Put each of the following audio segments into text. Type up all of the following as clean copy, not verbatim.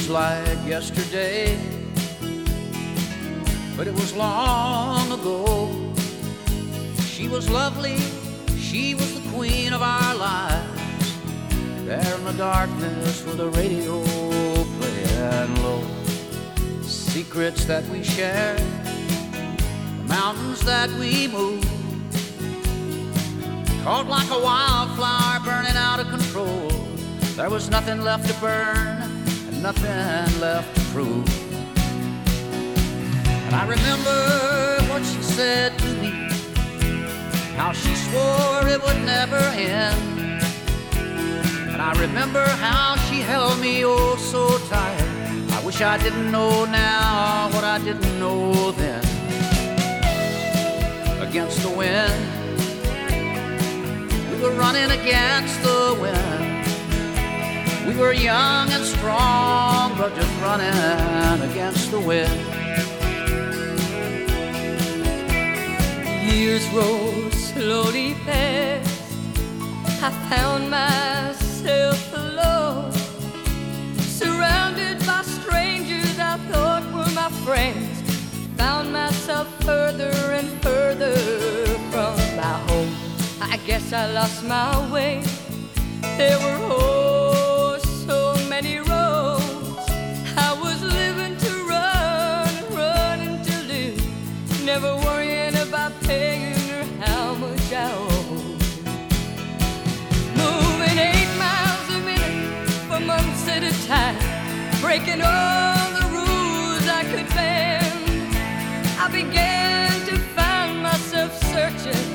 Seems like yesterday, but it was long ago. She was lovely, she was the queen of our lives. There in the darkness with the radio playing low. Secrets that we shared, the mountains that we moved, caught like a wildflower burning out of control. There was nothing left to burn and nothing left to prove. And I remember what she said to me, how she swore it would never end. And I remember how she held me oh so tight. I wish I didn't know now what I didn't know then. Against the wind, we were running against the wind. We were young and strong, but just running against the wind. Years roll slowly past. I found myself alone, surrounded by strangers I thought were my friends. Found myself further and further from my home. I guess I lost my way. There were oh so many roads. I was living to run, running to live, never worrying about paying or how much I owed. Moving 8 miles a minute for months at a time, breaking all the rules I could bend. I began to find myself searching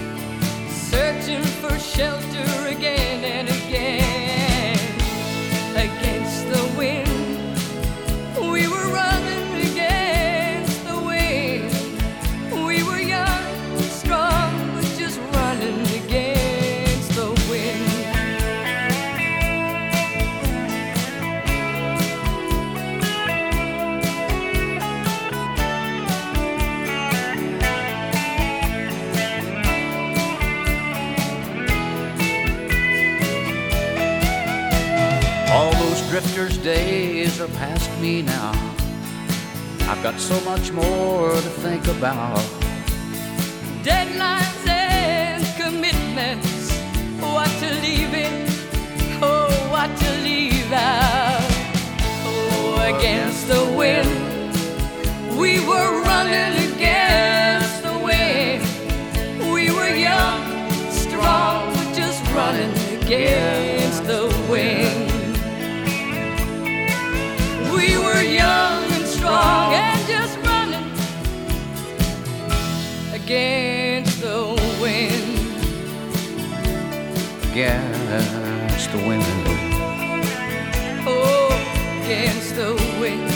for shelter again and again. Against the wind, we were running against the wind. We were young, strong, but just running against the wind. All those drifters' days are past me now. I've got so much more to think about. Deadlines and commitments, what to leave in, oh, what to leave out. Oh, against the wind, we were running against the wind. We were young, strong, but just running against the wind. We were young and strong and just running against the wind. Against the wind. Oh, against the wind.